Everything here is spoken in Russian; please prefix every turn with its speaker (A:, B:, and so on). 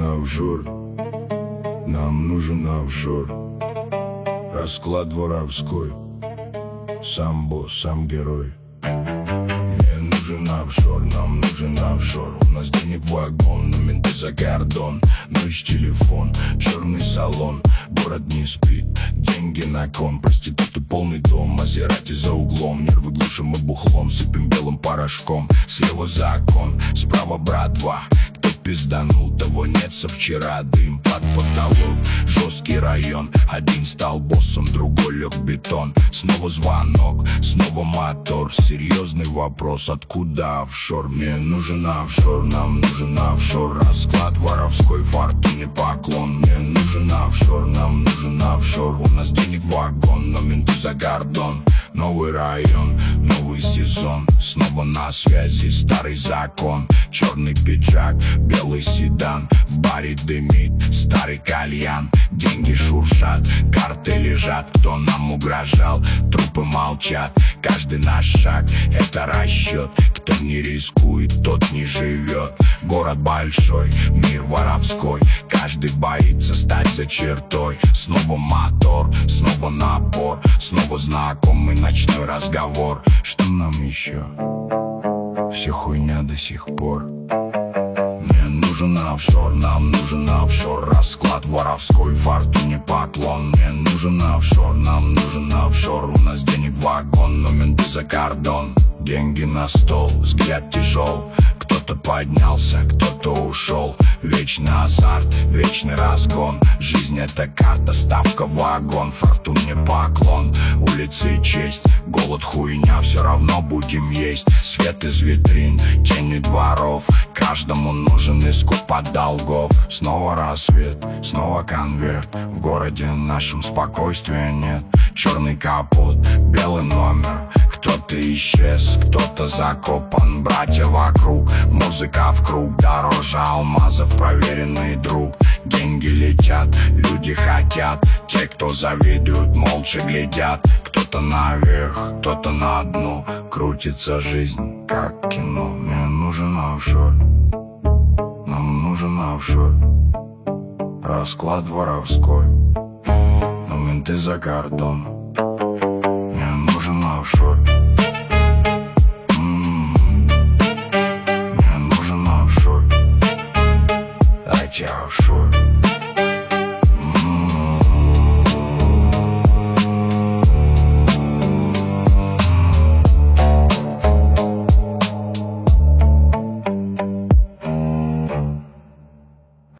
A: нужен офшор, нам нужен офшор. Расклад воровской, сам босс, сам герой. Мне нужен офшор, нам нужен офшор. У нас денег вагон, но менты за кордон. Ночь, телефон, черный салон. Город не спит, деньги на кон. Проституты полный дом, Мазерати за углом. Нервы глушим мы бухлом, сыпем белым порошком. Слева закон, справа братва. Кто пизданул, того нет со вчера. Дым под потолок, жесткий район. Один стал боссом, другой лег в бетон. Снова звонок, снова мотор. Серьезный вопрос, откуда офшор? Мне нужен офшор, нам нужен офшор. Расклад воровской, фортуне поклон. Мне нужен офшор, нам нужен офшор. У нас денег вагон, но менты за кордон. Новый район, новый сезон. Снова на связи старый закон. Черный пиджак, белый седан. В баре дымит старый кальян. Деньги шуршат, карты лежат. Кто нам угрожал, трупы молчат. Каждый наш шаг — это расчет. Кто не рискует, тот не живет. Город большой, мир воровской. Каждый боится стать за чертой. Снова мотор, снова напор. Снова знакомый ночной разговор. Что нам еще? Все хуйня до сих пор. Мне нужен офшор, нам нужен офшор. Расклад воровской, фортуне поклон. Мне нужен офшор, нам нужен офшор. У нас денег вагон, но менты за кордон. Деньги на стол, взгляд тяжел. Кто-то поднялся, кто-то ушел. Вечный азарт, вечный разгон. Жизнь — это карта, ставка, вагон. Фортуне поклон, улицы честь. Голод, хуйня, все равно будем есть. Свет из витрин, тени дворов. Каждому нужен искуп от долгов. Снова рассвет, снова конверт. В городе нашем спокойствия нет. Черный капот, белый номер. Кто-то исчез, кто-то закопан. Братья вокруг, музыка в круг. Дороже алмазов, проверенный друг. Деньги летят, люди хотят. Те, кто завидуют, молча глядят. Кто-то наверх, кто-то на дно. Крутится жизнь, как кино. Мне нужен офшор, нам нужен офшор. Расклад воровской, но менты за кордон.